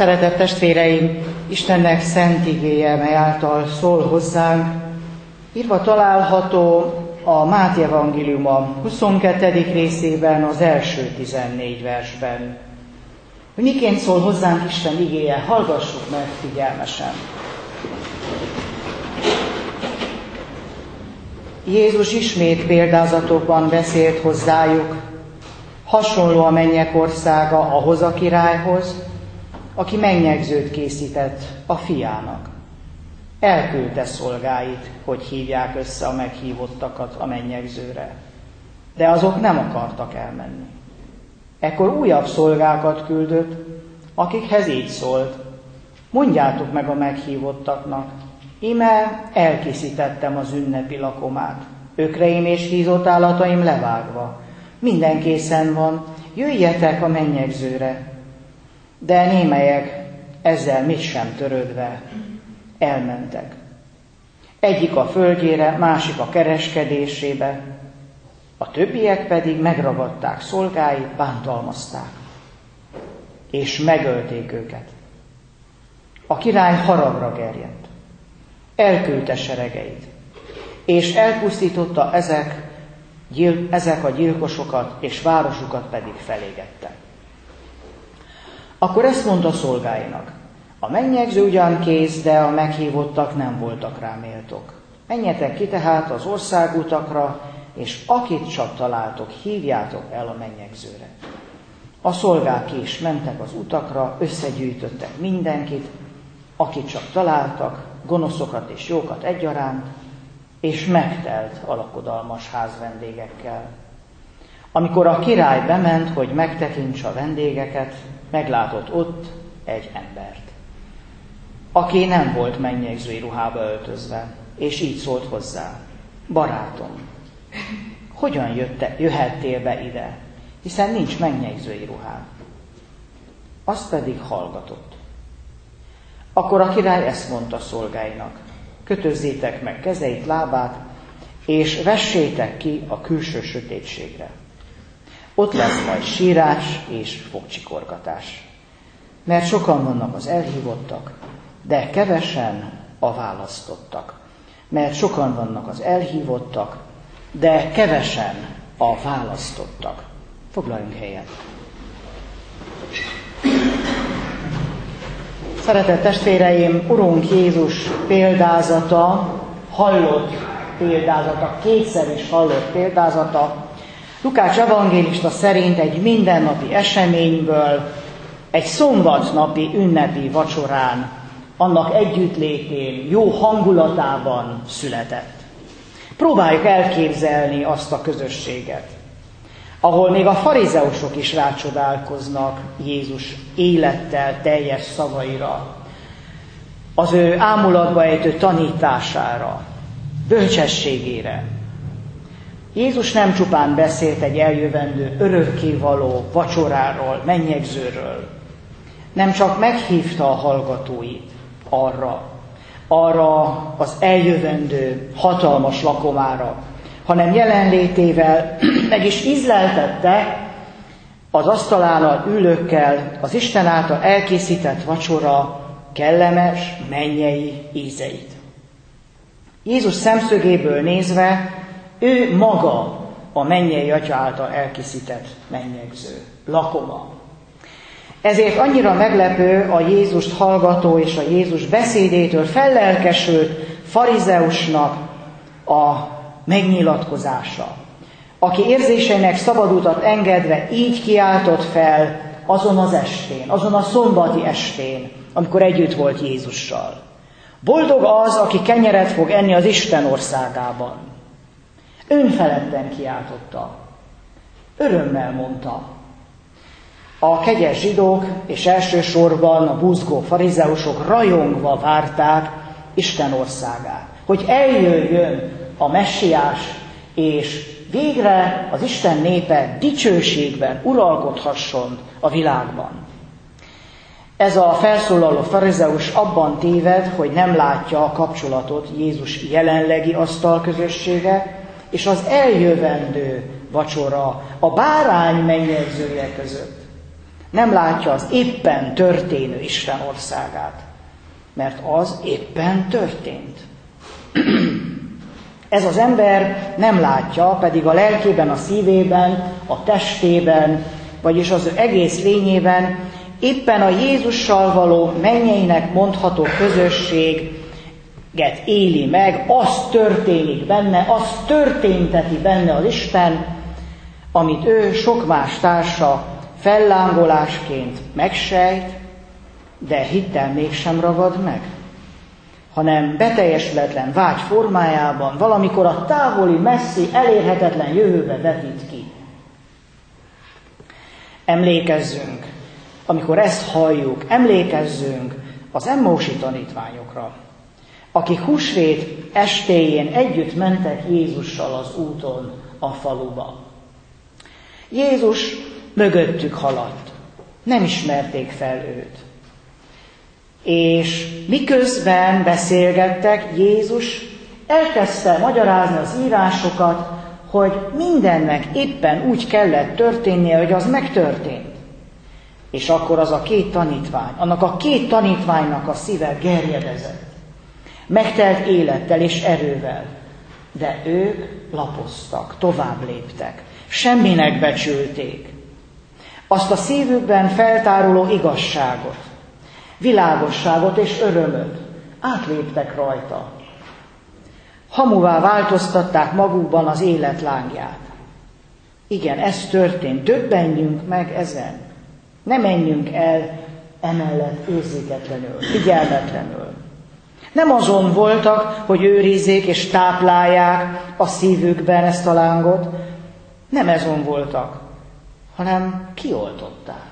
Szeretett testvéreim, Istennek szent igéje, mely által szól hozzánk, írva található a Máté evangéliuma 22. részében, az első 14 versben. Hogy miként szól hozzánk Isten igéje, hallgassuk meg figyelmesen. Jézus ismét példázatokban beszélt hozzájuk, hasonló a mennyek országa ahhoz a királyhoz, aki mennyegzőt készített a fiának. Elküldte szolgáit, hogy hívják össze a meghívottakat a mennyegzőre. De azok nem akartak elmenni. Ekkor újabb szolgákat küldött, akikhez így szólt: mondjátok meg a meghívottaknak, íme elkészítettem az ünnepi lakomát, ökreim és hízott állataim levágva. Minden készen van, jöjjetek a mennyegzőre. De némelyek ezzel mit sem törődve elmentek. Egyik a földjére, másik a kereskedésébe, a többiek pedig megragadták szolgáit, bántalmazták, és megölték őket. A király haragra gerjedt, elküldte seregeit, és elpusztította ezek a gyilkosokat, és városukat pedig felégette. Akkor ezt mondta szolgáinak: a mennyegző ugyan kész, de a meghívottak nem voltak rá méltók. Menjetek ki tehát az országutakra, és akit csak találtok, hívjátok el a mennyegzőre. A szolgák ki is mentek az utakra, összegyűjtöttek mindenkit, akit csak találtak, gonoszokat és jókat egyaránt, és megtelt a lakodalmas ház vendégekkel. Amikor a király bement, hogy megtekintse a vendégeket, meglátott ott egy embert, aki nem volt mennyegzői ruhába öltözve, és így szólt hozzá: barátom, hogyan jöhettél be ide, hiszen nincs mennyegzői ruhád? Azt pedig hallgatott. Akkor a király ezt mondta szolgáinak: kötözzétek meg kezeit, lábát, és vessétek ki a külső sötétségre. Ott lesz majd sírás és fogcsikorgatás. Mert sokan vannak az elhívottak, de kevesen a választottak. Mert sokan vannak az elhívottak, de kevesen a választottak. Foglaljunk helyet. Szeretett testvéreim, Urunk Jézus példázata, hallott példázata, kétszer is hallott példázata, Lukács evangélista szerint egy mindennapi eseményből, egy szombatnapi ünnepi vacsorán, annak együttlétén, jó hangulatában született. Próbáljuk elképzelni azt a közösséget, ahol még a farizeusok is rácsodálkoznak Jézus élettel teljes szavaira, az ő ámulatba ejtő tanítására, bölcsességére. Jézus nem csupán beszélt egy eljövendő örökkévaló vacsoráról, mennyegzőről, nem csak meghívta a hallgatóit arra az eljövendő hatalmas lakomára, hanem jelenlétével meg is ízleltette az asztalánál ülőkkel az Isten által elkészített vacsora kellemes mennyei ízeit. Jézus szemszögéből nézve ő maga a mennyei Atya által elkészített mennyegző, lakoma. Ezért annyira meglepő a Jézust hallgató és a Jézus beszédétől fellelkesült farizeusnak a megnyilatkozása, aki érzéseinek szabad utat engedve így kiáltott fel azon az estén, azon a szombati estén, amikor együtt volt Jézussal. Boldog az, aki kenyeret fog enni az Isten országában. Önfeledten kiáltotta, örömmel mondta. A kegyes zsidók és elsősorban a buzgó farizeusok rajongva várták Isten országát, hogy eljöjjön a messiás, és végre az Isten népe dicsőségben uralkodhasson a világban. Ez a felszólaló farizeus abban téved, hogy nem látja a kapcsolatot Jézus jelenlegi asztalközössége és az eljövendő vacsora, a bárány mennyegzője között. Nem látja az éppen történő Isten országát, mert az éppen történt. Ez az ember nem látja, pedig a lelkében, a szívében, a testében, vagyis az ő egész lényében éppen a Jézussal való mennyeinek mondható közösséget éli meg, az történik benne, az történteti benne az Isten, amit ő sok más társa fellángolásként megsejt, de hittel mégsem ragad meg, hanem beteljesületlen vágy formájában valamikor a távoli, messzi, elérhetetlen jövőbe vetít ki. Emlékezzünk, amikor ezt halljuk, emlékezzünk az Emmausi tanítványokra, akik húsvét estéjén együtt mentek Jézussal az úton a faluba. Jézus mögöttük haladt, nem ismerték fel őt. És miközben beszélgettek, Jézus elkezdte magyarázni az írásokat, hogy mindennek éppen úgy kellett történnie, hogy az megtörtént. És akkor az a két tanítvány, annak a két tanítványnak a szíve gerjedezett. Megtelt élettel és erővel, de ők lapoztak, tovább léptek, semminek becsülték. Azt a szívükben feltáruló igazságot, világosságot és örömöt átléptek rajta. Hamuvá változtatták magukban az élet lángját. Igen, ez történt, döbbenjünk meg ezen. Ne menjünk el emellett érzéketlenül, figyelmetlenül. Nem azon voltak, hogy őrizzék és táplálják a szívükben ezt a lángot, nem ezon voltak, hanem kioltották.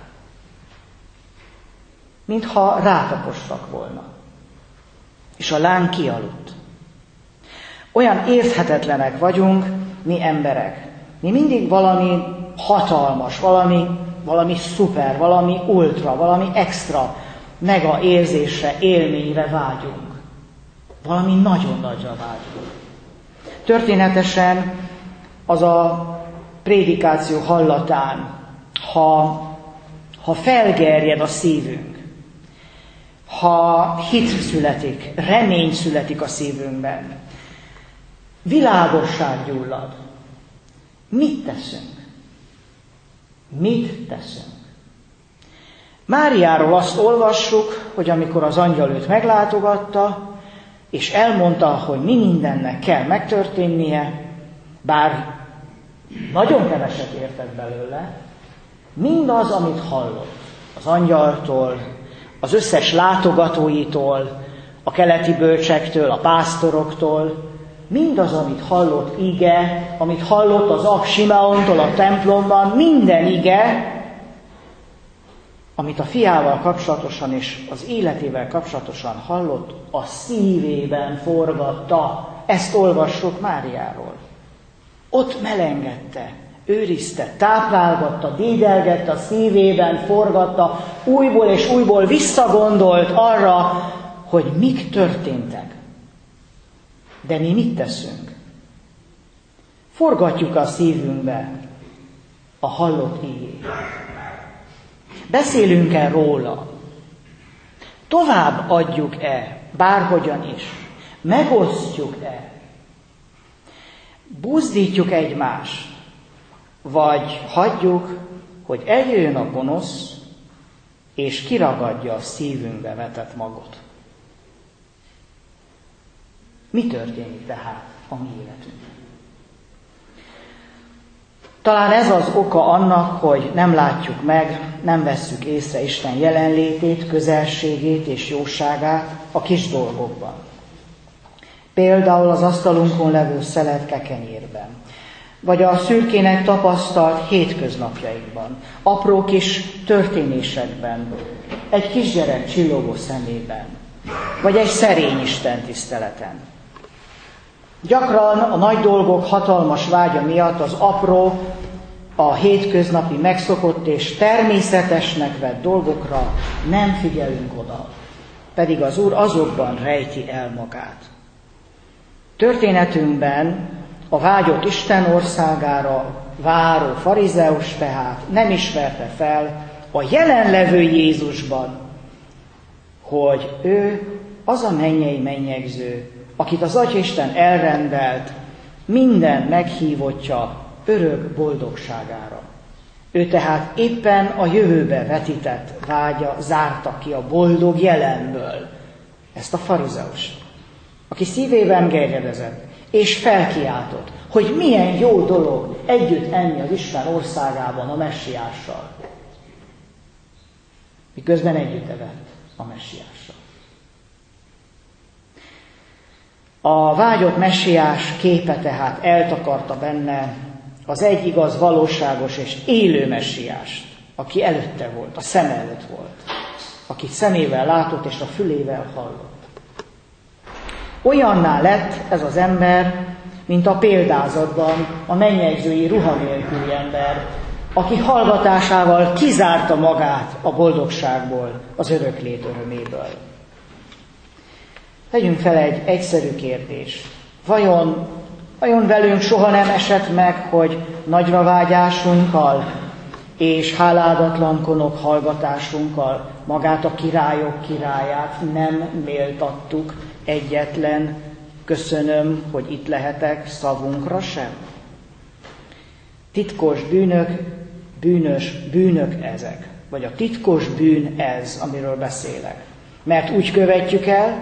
Mintha rátapostak volna. És a láng kialudt. Olyan érthetetlenek vagyunk, mi emberek. Mi mindig valami hatalmas, valami szuper, valami ultra, valami extra, mega érzésre, élményre vágyunk. Valami nagyon nagyra vágyunk. Történetesen az a prédikáció hallatán, ha felgerjed a szívünk, ha hit születik, remény születik a szívünkben, világosság gyullad, mit teszünk? Mit teszünk? Máriáról azt olvassuk, hogy amikor az angyal őt meglátogatta, és elmondta, hogy mi mindennek kell megtörténnie, bár nagyon keveset értett belőle, mindaz, amit hallott az angyaltól, az összes látogatóitól, a keleti bölcsektől, a pásztoroktól, mindaz, amit hallott ige, amit hallott az ap Simeontól a templomban, minden ige, amit a fiával kapcsolatosan és az életével kapcsolatosan hallott, a szívében forgatta. Ezt olvassuk Máriáról. Ott melengedte, őrizte, táplálgatta, dédelgette, a szívében forgatta, újból és újból visszagondolt arra, hogy mik történtek. De mi mit teszünk? Forgatjuk a szívünkbe a hallott igét. Beszélünk-e róla? Tovább adjuk-e, bárhogyan is? Megosztjuk-e? Buzdítjuk egymást? Vagy hagyjuk, hogy eljöjjön a gonosz, és kiragadja a szívünkbe vetett magot? Mi történik tehát a mi életünkben? Talán ez az oka annak, hogy nem látjuk meg, nem vesszük észre Isten jelenlétét, közelségét és jóságát a kis dolgokban. Például az asztalunkon levő szeletke kenyérben, vagy a szürkének tapasztalt hétköznapjaikban, apró kis történésekben, egy kisgyerek csillogó szemében, vagy egy szerény Isten tiszteleten. Gyakran a nagy dolgok hatalmas vágya miatt az apró, a hétköznapi megszokott és természetesnek vett dolgokra nem figyelünk oda, pedig az Úr azokban rejti el magát. Történetünkben a vágyott Isten országára váró farizeus tehát nem ismerte fel a jelenlevő Jézusban, hogy ő az a mennyei mennyegző, akit az Atyaisten elrendelt minden meghívottja örök boldogságára. Ő tehát éppen a jövőbe vetített vágya zárta ki a boldog jelenből ezt a farizeust, aki szívében gerjedezett, és felkiáltott, hogy milyen jó dolog együtt enni az Isten országában a messiással. Miközben együtt evett a messiással. A vágyott messiás képe tehát eltakarta benne az egy igaz, valóságos és élő messiást, aki előtte volt, a szem előtt volt, akit szemével látott és a fülével hallott. Olyanná lett ez az ember, mint a példázatban a mennyegzői ruha nélküli ember, aki hallgatásával kizárta magát a boldogságból, az öröklét öröméből. Tegyünk fel egy egyszerű kérdést. Vajon velünk soha nem esett meg, hogy nagyra vágyásunkkal és háládatlankonok hallgatásunkkal magát a királyok királyát nem méltattuk egyetlen köszönöm, hogy itt lehetek szavunkra sem? Titkos bűnök ezek, vagy a titkos bűn ez, amiről beszélek. Mert úgy követjük el,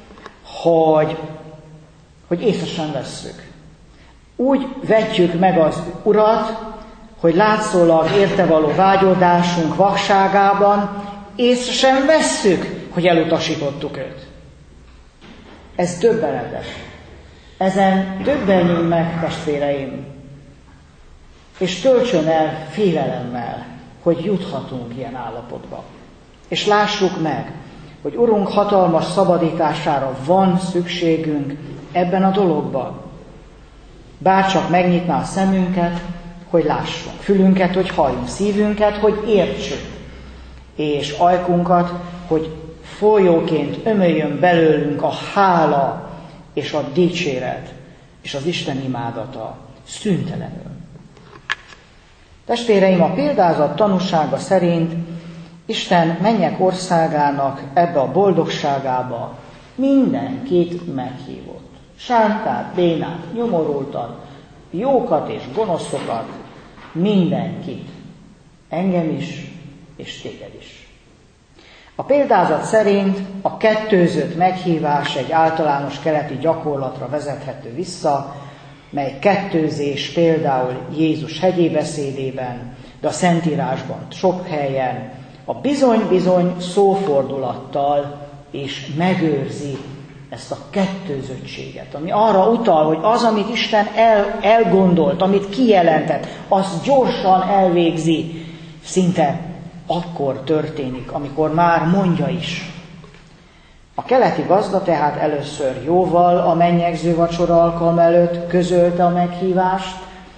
hogy észre sem vesszük. Úgy vetjük meg az Urat, hogy látszólag érte való vágyódásunk vakságában észre sem vesszük, hogy elutasítottuk őt. Ez döbbenetes. Ezen döbbenjünk meg, testvéreim, és töltsön el félelemmel, hogy juthatunk ilyen állapotba. És lássuk meg, hogy Urunk hatalmas szabadítására van szükségünk ebben a dologban. Bárcsak megnyitná a szemünket, hogy lássunk, fülünket, hogy halljunk, szívünket, hogy értsük, és ajkunkat, hogy folyóként ömöljön belőlünk a hála és a dicséret és az Isten imádata szüntelenül. Testvéreim, a példázat tanúsága szerint Isten mennyek országának ebbe a boldogságába mindenkit meghívott. Sántát, bénát, nyomorultat, jókat és gonoszokat, mindenkit. Engem is, és téged is. A példázat szerint a kettőzött meghívás egy általános keleti gyakorlatra vezethető vissza, mely kettőzés például Jézus hegyi beszédében, de a Szentírásban sok helyen a bizony-bizony szófordulattal is megőrzi ezt a kettőzöttséget, ami arra utal, hogy az, amit Isten elgondolt, amit kijelentett, azt gyorsan elvégzi, szinte akkor történik, amikor már mondja is. A keleti gazda tehát először jóval a mennyegző vacsora alkalma előtt közölte a meghívást,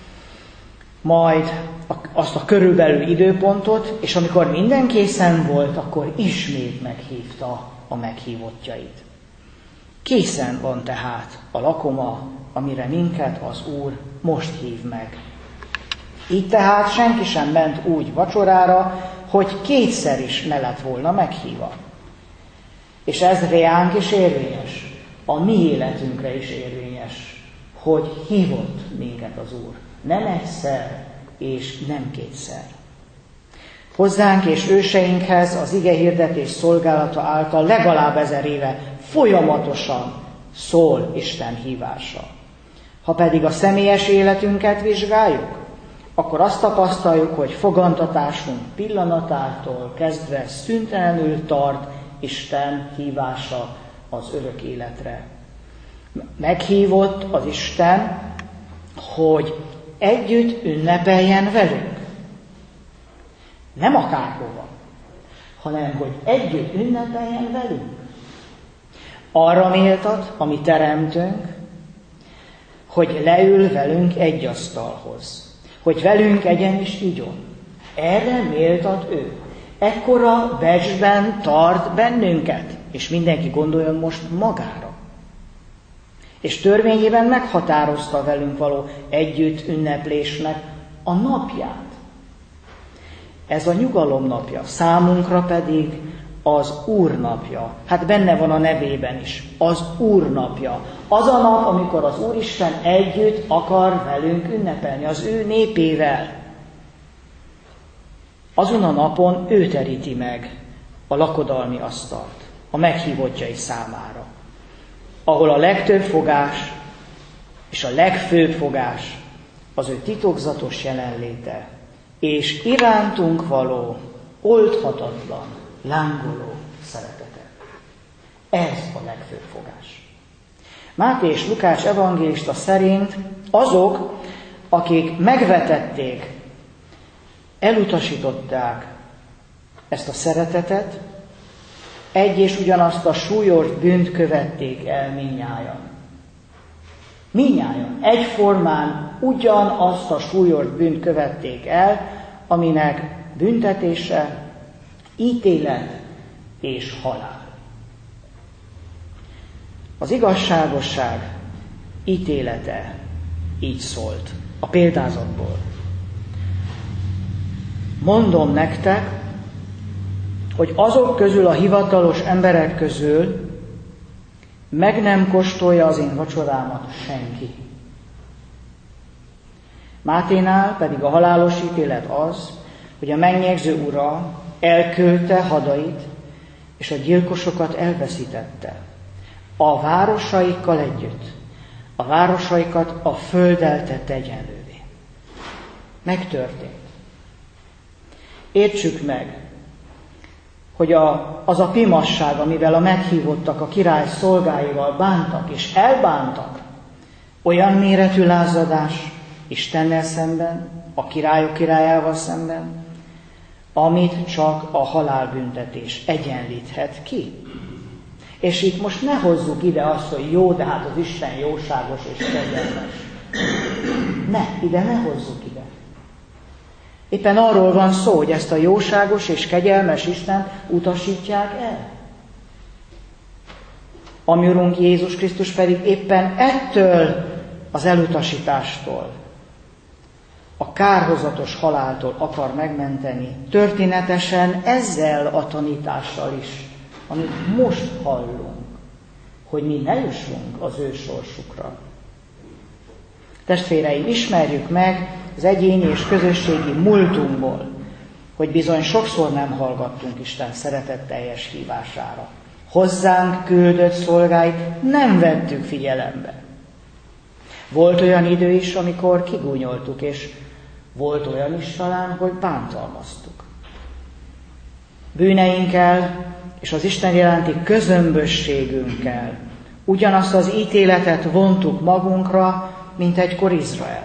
majd azt a körülbelül időpontot, és amikor minden készen volt, akkor ismét meghívta a meghívottjait. Készen van tehát a lakoma, amire minket az Úr most hív meg. Így tehát senki sem ment úgy vacsorára, hogy kétszer is ne lett volna meghívva. És ez reánk is érvényes, a mi életünkre is érvényes, hogy hívott minket az Úr. Nem egyszer és nem kétszer. Hozzánk és őseinkhez az igehirdetés szolgálata által legalább 1000 éve folyamatosan szól Isten hívása. Ha pedig a személyes életünket vizsgáljuk, akkor azt tapasztaljuk, hogy fogantatásunk pillanatától kezdve szüntelenül tart Isten hívása az örök életre. Meghívott az Isten, hogy együtt ünnepeljen velünk. Nem akárhova, hanem hogy együtt ünnepeljen velünk. Arra méltat, ami teremtünk, hogy leül velünk egy asztalhoz, hogy velünk egyen is igyon. Erre méltat ő. Ekkora becsben tart bennünket, és mindenki gondoljon most magára. És törvényében meghatározta velünk való együtt ünneplésnek a napját. Ez a nyugalom napja, számunkra pedig az Úr napja. Hát benne van a nevében is, az Úr napja. Az a nap, amikor az Úristen együtt akar velünk ünnepelni, az ő népével. Azon a napon ő teríti meg a lakodalmi asztalt a meghívottjai számára, ahol a legtöbb fogás és a legfőbb fogás az ő titokzatos jelenléte, és irántunk való, oldhatatlan, lángoló szeretete. Ez a legfőbb fogás. Máté és Lukács evangélista szerint azok, akik megvetették, elutasították ezt a szeretetet, egy és ugyanazt a súlyos bűnt követték el mindnyájan. Mindnyájan egyformán ugyanazt a súlyos bűnt követték el, aminek büntetése, ítélet és halál. Az igazságosság ítélete így szólt a példázatból. Mondom nektek, hogy azok közül, a hivatalos emberek közül meg nem kóstolja az én vacsorámat senki. Máténál pedig a halálos ítélet az, hogy a mennyegző ura elküldte hadait, és a gyilkosokat elveszítette. A városaikkal együtt. A városaikat a földdel tette egyenlővé. Megtörtént. Értsük meg, hogy az a pimasság, amivel a meghívottak a király szolgáival bántak és elbántak, olyan méretű lázadás Istennel szemben, a királyok királyával szemben, amit csak a halálbüntetés egyenlíthet ki. És itt most ne hozzuk ide azt, hogy jó, de hát az Isten jóságos és kegyelmes. Ide ne hozzuk ide. Éppen arról van szó, hogy ezt a jóságos és kegyelmes Istent utasítják el. A mi Urunk Jézus Krisztus pedig éppen ettől az elutasítástól, a kárhozatos haláltól akar megmenteni, történetesen ezzel a tanítással is, amit most hallunk, hogy mi ne jussunk az ő sorsukra. Testvéreim, ismerjük meg az egyéni és közösségi múltunkból, hogy bizony sokszor nem hallgattunk Isten szeretetteljes hívására. Hozzánk küldött szolgáit nem vettük figyelembe. Volt olyan idő is, amikor kigúnyoltuk, és volt olyan is talán, hogy bántalmaztuk. Bűneinkkel és az Isten iránti közömbösségünkkel ugyanazt az ítéletet vontuk magunkra, mint egykor Izrael.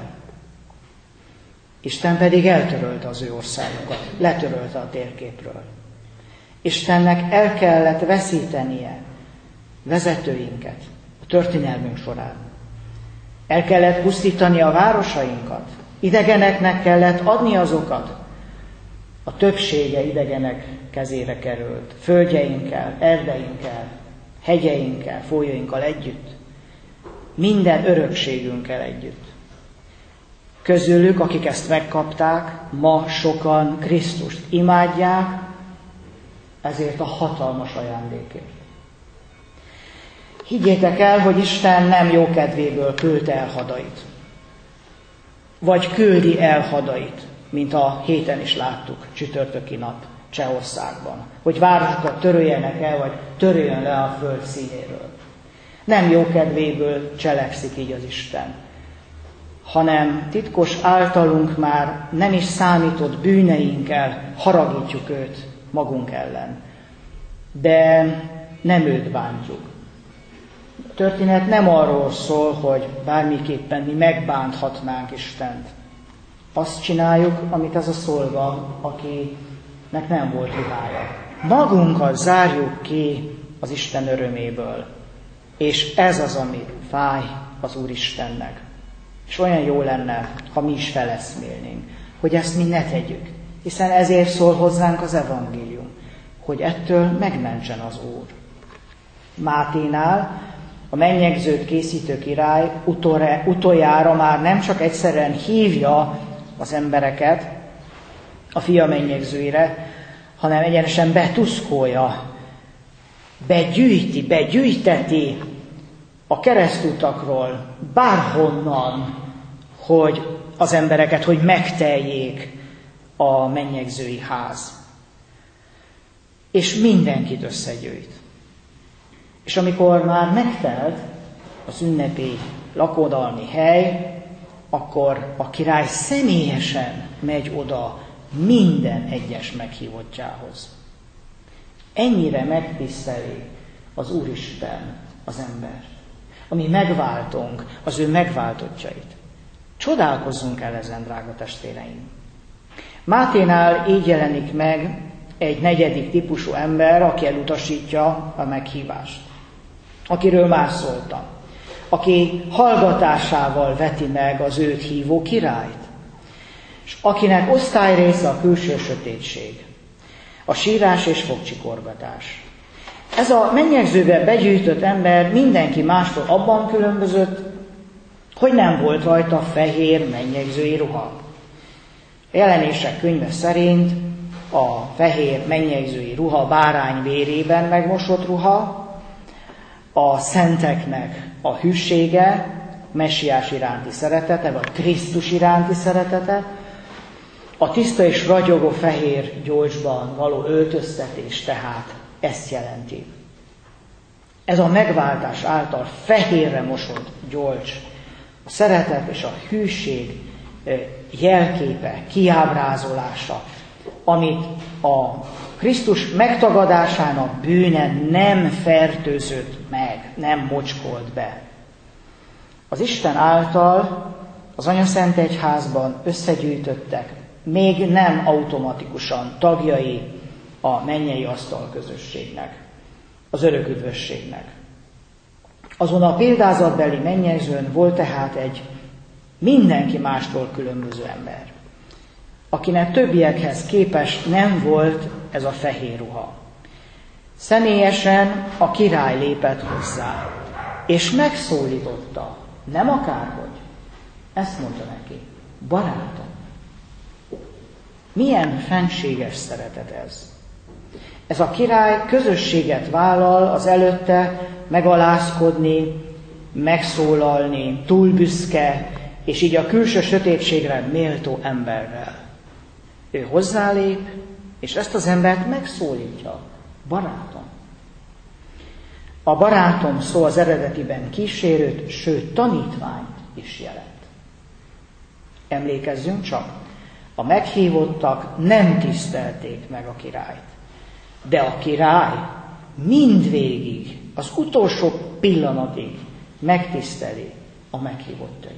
Isten pedig eltörölte az ő országukat, letörölte a térképről. Istennek el kellett veszítenie vezetőinket a történelmünk során. El kellett pusztítani a városainkat, idegeneknek kellett adni azokat. A többsége idegenek kezére került, földjeinkkel, erdeinkkel, hegyeinkkel, folyóinkkal együtt, minden örökségünkkel együtt. Közülük, akik ezt megkapták, ma sokan Krisztust imádják, ezért a hatalmas ajándékért. Higgyétek el, hogy Isten nem jókedvéből küldte el hadait. Vagy küldi el hadait, mint a héten is láttuk, csütörtöki nap Csehországban. Hogy városokat töröljenek el, vagy töröljön le a föld színéről. Nem jókedvéből cselekszik így az Isten, hanem titkos általunk már nem is számított bűneinkkel haragítjuk őt magunk ellen. De nem őt bántjuk. A történet nem arról szól, hogy bármiképpen mi megbánthatnánk Istent. Azt csináljuk, amit az a szolga, akinek nem volt hibája. Magunkat zárjuk ki az Isten öröméből. És ez az, ami fáj az Úristennek. És olyan jó lenne, ha mi is feleszmélnénk, hogy ezt mi ne tegyük. Hiszen ezért szól hozzánk az evangélium, hogy ettől megmentsen az Úr. Máténál a mennyegzőt készítő király utoljára már nem csak egyszerűen hívja az embereket, a fia mennyegzőire, hanem egyenesen betuszkolja, begyűjteti a keresztutakról, bárhonnan, hogy az embereket, hogy megteljék a mennyegzői ház. És mindenkit összegyűjt. És amikor már megtelt az ünnepi lakodalmi hely, akkor a király személyesen megy oda minden egyes meghívottjához. Ennyire megtiszteli az Úristen az embert, ami megváltunk, az ő megváltottjait. Csodálkozzunk el ezen, drága testvéreim! Máténál így jelenik meg egy negyedik típusú ember, aki elutasítja a meghívást, akiről már szóltam, aki hallgatásával veti meg az őt hívó királyt, és akinek osztályrésze a külső sötétség, a sírás és fogcsikorgatás. Ez a mennyegzőbe begyűjtött ember mindenki mástól abban különbözött, hogy nem volt rajta fehér mennyegzői ruha. Jelenések könyve szerint a fehér mennyegzői ruha bárány vérében megmosott ruha, a szenteknek a hűsége, Messiás iránti szeretete, vagy Krisztus iránti szeretete, a tiszta és ragyogó fehér gyolcsban való öltöztetés tehát ezt jelenti. Ez a megváltás által fehérre mosott gyolcs, a szeretet és a hűség jelképe, kiábrázolása, amit a Krisztus megtagadásának bűne nem fertőzött meg, nem mocskolt be. Az Isten által az Anyaszent Egyházban összegyűjtöttek, még nem automatikusan tagjai a mennyei asztal közösségnek, az örök üdvösségnek. Azon a példázatbeli mennyegzőn volt tehát egy mindenki mástól különböző ember, akinek többiekhez képest nem volt ez a fehér ruha. Személyesen a király lépett hozzá, és megszólította, nem akárhogy. Ezt mondta neki, barátom. Milyen fenséges szeretet ez. Ez a király közösséget vállal az előtte megalázkodni, megszólalni, túl büszke, és így a külső sötétségre méltó emberrel. Ő hozzálép, és ezt az embert megszólítja. Barátom. A barátom szó az eredetiben kísérőt, sőt tanítványt is jelent. Emlékezzünk csak, a meghívottak nem tisztelték meg a királyt. De a király mindvégig, az utolsó pillanatig megtiszteli a meghívottait.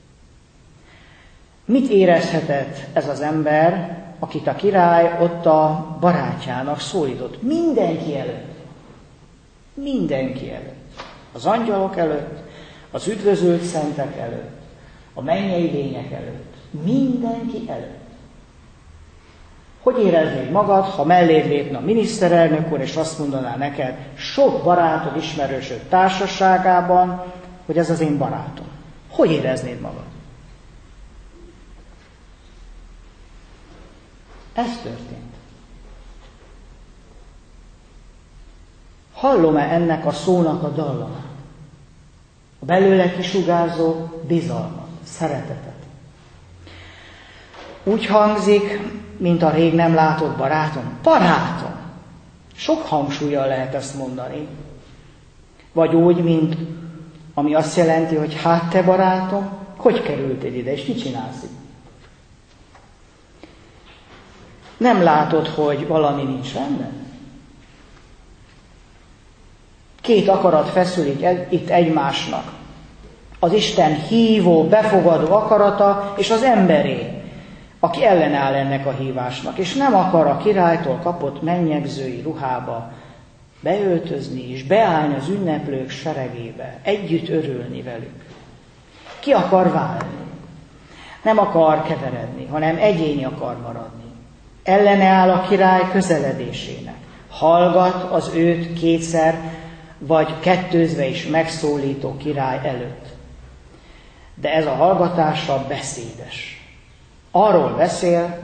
Mit érezhetett ez az ember, akit a király ott a barátjának szólított? Mindenki előtt. Mindenki előtt. Az angyalok előtt, az üdvözölt szentek előtt, a mennyei lények előtt. Mindenki előtt. Hogy éreznéd magad, ha melléd lépne a miniszterelnök úr, és azt mondaná neked sok barátod, ismerősöd társaságában, hogy ez az én barátom? Hogy éreznéd magad? Ez történt. Hallom-e ennek a szónak a dallamát? A belőle kisugárzó bizalmat, szeretetet. Úgy hangzik, mint a rég nem látott barátom. Barátom! Sok hangsúllyal lehet ezt mondani. Vagy úgy, mint ami azt jelenti, hogy hát te barátom, hogy kerültél ide, és mit csinálsz itt? Nem látod, hogy valami nincs rendben? Két akarat feszül itt egymásnak. Az Isten hívó, befogadó akarata, és az emberé, aki ellenáll ennek a hívásnak, és nem akar a királytól kapott mennyegzői ruhába beöltözni, és beállni az ünneplők seregébe, együtt örülni velük. Ki akar válni? Nem akar keveredni, hanem egyéni akar maradni. Ellene áll a király közeledésének. Hallgat az őt kétszer, vagy kettőzve is megszólító király előtt. De ez a hallgatása beszédes. Arról beszél,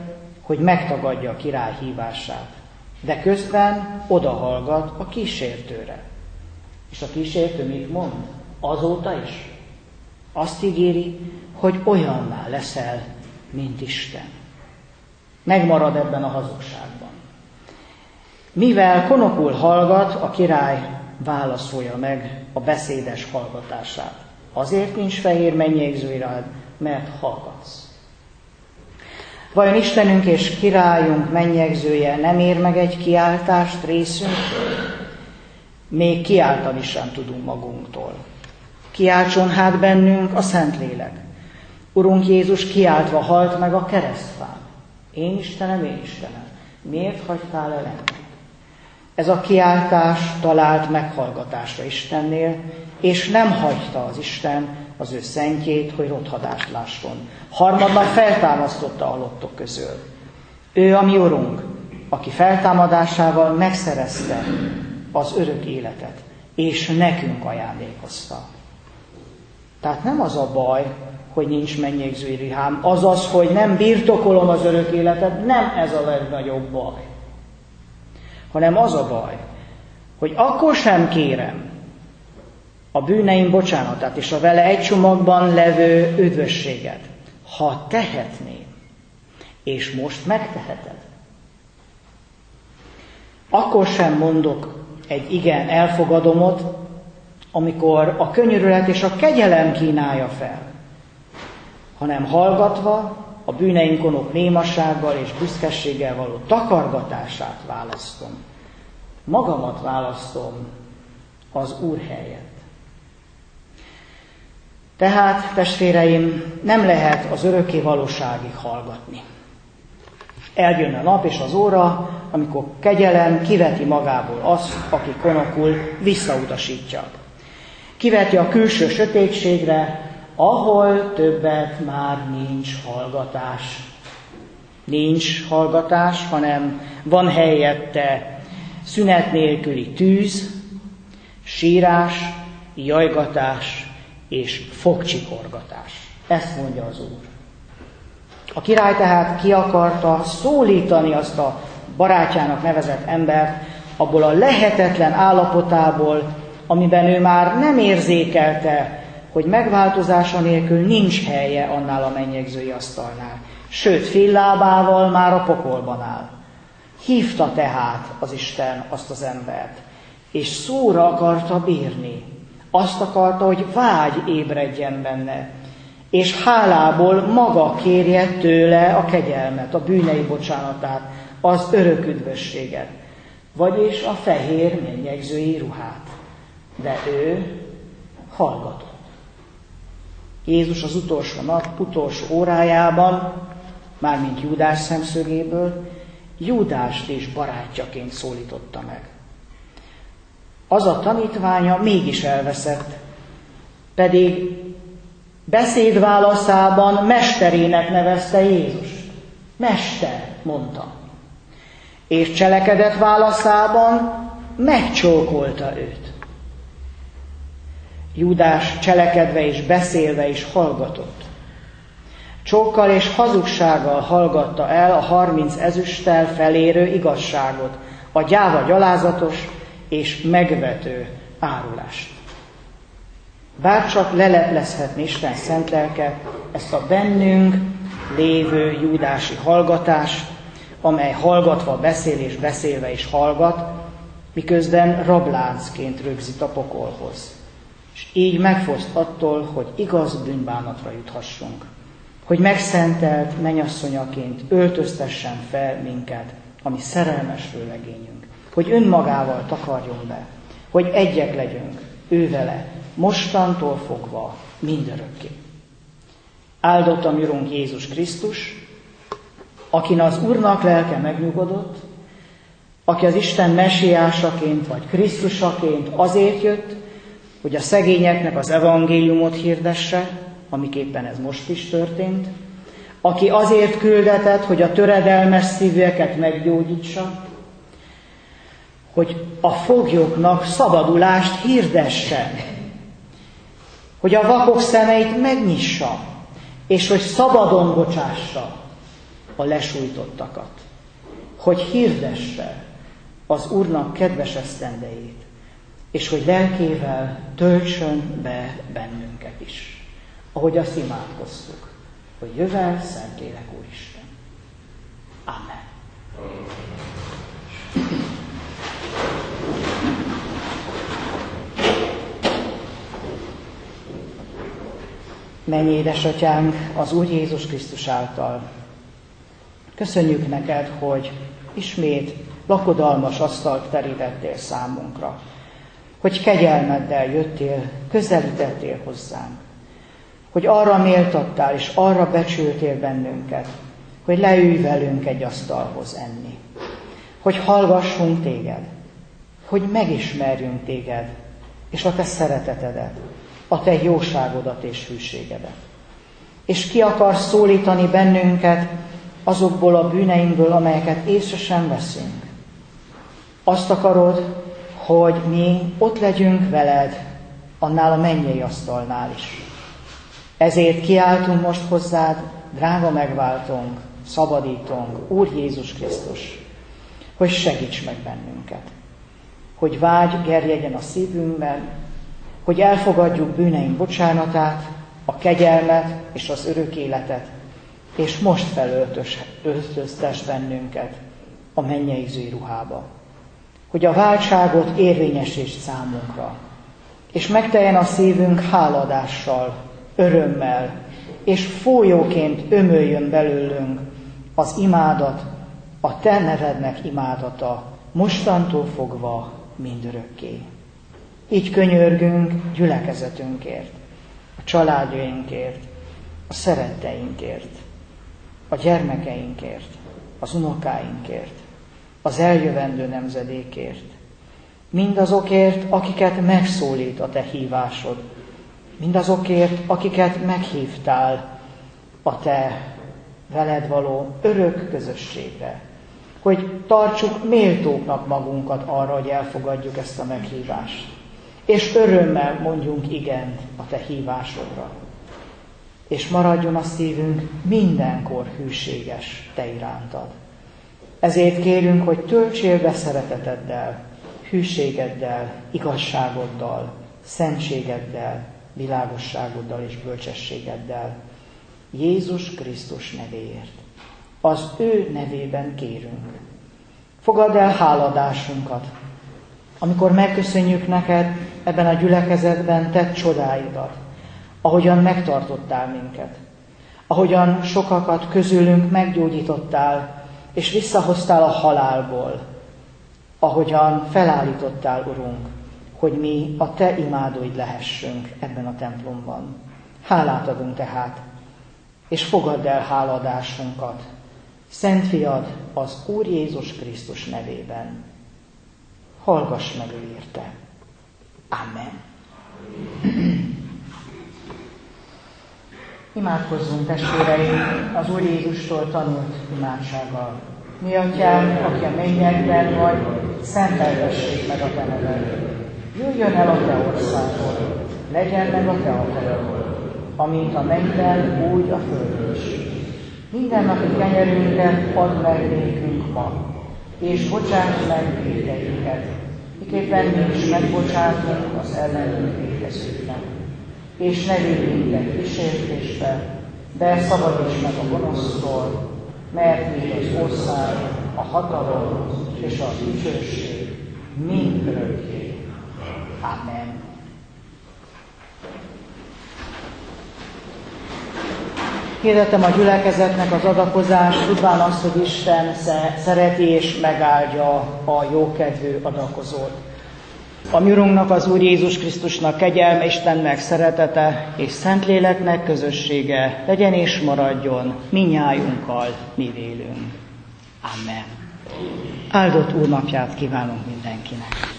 hogy megtagadja a király hívását, de közben odahallgat a kísértőre. És a kísértő mit mond? Azóta is azt ígéri, hogy olyanná leszel, mint Isten. Megmarad ebben a hazugságban. Mivel konokul hallgat, a király válaszolja meg a beszédes hallgatását. Azért nincs fehér mennyegző rád, mert hallgatsz. Vajon Istenünk és királyunk mennyegzője nem ér meg egy kiáltást részünkről? Még kiáltani sem tudunk magunktól. Kiáltson hát bennünk a Szentlélek. Urunk Jézus kiáltva halt meg a keresztfán. Én Istenem, miért hagytál el engem? Ez a kiáltás talált meghallgatásra Istennél, és nem hagyta az Isten az ő szentjét, hogy rothadást lásson. Harmadnap feltámasztotta a halottak közül. Ő a mi Urunk, aki feltámadásával megszerezte az örök életet, és nekünk ajándékozta. Tehát nem az a baj, hogy nincs mennyegzői ruhám, azaz, hogy nem birtokolom az örök életet, nem ez a legnagyobb baj. Hanem az a baj, hogy akkor sem kérem a bűneim bocsánatát és a vele egy csomagban levő üdvösséget, ha tehetném, és most megteheted. Akkor sem mondok egy igen elfogadomot, amikor a könyörület és a kegyelem kínálja fel, hanem hallgatva a bűneinkonok némasággal és büszkeséggel való takargatását választom. Magamat választom az Úr helyett. Tehát, testvéreim, nem lehet az örökké valóságig hallgatni. Eljön a nap és az óra, amikor kegyelem kiveti magából azt, aki konokul visszautasítja. Kiveti a külső sötétségre, ahol többet már nincs hallgatás. Nincs hallgatás, hanem van helyette szünet nélküli tűz, sírás, jajgatás és fogcsikorgatás. Ezt mondja az Úr. A király tehát ki akarta szólítani azt a barátjának nevezett embert abból a lehetetlen állapotából, amiben ő már nem érzékelte, hogy megváltozása nélkül nincs helye annál a mennyegzői asztalnál. Sőt, fél lábával már a pokolban áll. Hívta tehát az Isten azt az embert, és szóra akarta bírni. Azt akarta, hogy vágy ébredjen benne, és hálából maga kérje tőle a kegyelmet, a bűnei bocsánatát, az örök üdvösséget, vagyis a fehér mennyegzői ruhát. De ő hallgatott. Jézus az utolsó nap, utolsó órájában, mármint Júdás szemszögéből, Júdást is barátjaként szólította meg. Az a tanítványa mégis elveszett, pedig beszédválaszában mesterének nevezte Jézust. Mester, mondta. És cselekedet válaszában megcsókolta őt. Júdás cselekedve és beszélve is hallgatott. Csókkal és hazugsággal hallgatta el a 30 ezüsttel felérő igazságot, a gyáva gyalázatos és megvető árulást. Bárcsak leleplezhetni Isten szent lelke ezt a bennünk lévő júdási hallgatást, amely hallgatva beszél és beszélve is hallgat, miközben rabláncként rögzít a pokolhoz. És így megfoszt attól, hogy igaz bűnbánatra juthassunk. Hogy megszentelt mennyasszonyaként öltöztessen fel minket, ami szerelmes főlegényünk. Hogy önmagával takarjon be. Hogy egyek legyünk ő vele, mostantól fogva mindörökké. Áldott a mi Urunk Jézus Krisztus, akin az Úrnak lelke megnyugodott, aki az Isten mesiásaként vagy Krisztusaként azért jött, hogy a szegényeknek az evangéliumot hirdesse, amiképpen ez most is történt, aki azért küldetett, hogy a töredelmes szívűeket meggyógyítsa, hogy a foglyoknak szabadulást hirdessen, hogy a vakok szemeit megnyissa, és hogy szabadon bocsássa, a lesújtottakat, hogy hirdesse az Úrnak kedves esztendejét, és hogy lelkével töltsön be bennünket is, ahogy azt imádkoztuk, hogy jövel Szentlélek Úristen. Amen. Menj, édesatyánk, az Úr Jézus Krisztus által. Köszönjük neked, hogy ismét lakodalmas asztalt terítettél számunkra, hogy kegyelmeddel jöttél, közelítettél hozzánk, hogy arra méltattál és arra becsültél bennünket, hogy leülj velünk egy asztalhoz enni, hogy hallgassunk téged, hogy megismerjünk téged, és a te szeretetedet, a te jóságodat és hűségedet. És ki akarsz szólítani bennünket azokból a bűneinkből, amelyeket észre sem veszünk. Azt akarod, hogy mi ott legyünk veled, annál a mennyei asztalnál is. Ezért kiáltunk most hozzád, drága megváltónk, szabadítónk, Úr Jézus Krisztus, hogy segíts meg bennünket, hogy vágy gerjedjen a szívünkben, hogy elfogadjuk bűneink bocsánatát, a kegyelmet és az örök életet, és most felöltöztess bennünket a mennyei ruhába, hogy a váltságot érvényesíts számunkra, és megteljen a szívünk háladással, örömmel, és folyóként ömöljön belőlünk az imádat, a te nevednek imádata, mostantól fogva mindörökké. Így könyörgünk gyülekezetünkért, a családjainkért, a szeretteinkért, a gyermekeinkért, az unokáinkért, az eljövendő nemzedékért, mindazokért, akiket megszólít a te hívásod, mindazokért, akiket meghívtál a te veled való örök közösségre, hogy tartsuk méltóknak magunkat arra, hogy elfogadjuk ezt a meghívást, és örömmel mondjunk igent a te hívásodra, és maradjon a szívünk mindenkor hűséges te irántad. Ezért kérünk, hogy töltsél be szereteteddel, hűségeddel, igazságoddal, szentségeddel, világosságoddal és bölcsességeddel, Jézus Krisztus nevéért. Az ő nevében kérünk. Fogadd el háladásunkat, amikor megköszönjük neked ebben a gyülekezetben tett csodáidat, ahogyan megtartottál minket, ahogyan sokakat közülünk meggyógyítottál, és visszahoztál a halálból, ahogyan felállítottál, Urunk, hogy mi a te imádóid lehessünk ebben a templomban. Hálát adunk tehát, és fogadd el háladásunkat, Szent Fiad, az Úr Jézus Krisztus nevében. Hallgass meg ő érte. Amen. Imádkozzunk, testvéreim, az Úr Jézustól tanult imádsággal. Mi atyánk, aki a mennyekben vagy, szenteltessék meg a te neved. Jöjjön el a te országod, legyen meg a te akaratod, amint a mennyben, úgy a földön is. Mindennapi kenyerünket add meg nékünk ma, és bocsáss meg vétkeinket, miképpen mi is megbocsátunk az ellenünk vétkezőknek. És ne vigy minket kísértésbe, de szabadíts meg a gonosztól, mert még az ország, a hatalom és a dicsőség mindörökké. Amen. Hirdetem a gyülekezetnek az adakozást, tudván azt, hogy Isten szereti és megáldja a jókedvű adakozót. A mi Urunknak, az Úr Jézus Krisztusnak kegyelme, Istennek szeretete és Szentléleknek közössége legyen és maradjon mindnyájunkkal, mi vélünk. Amen. Áldott Úr napját kívánunk mindenkinek.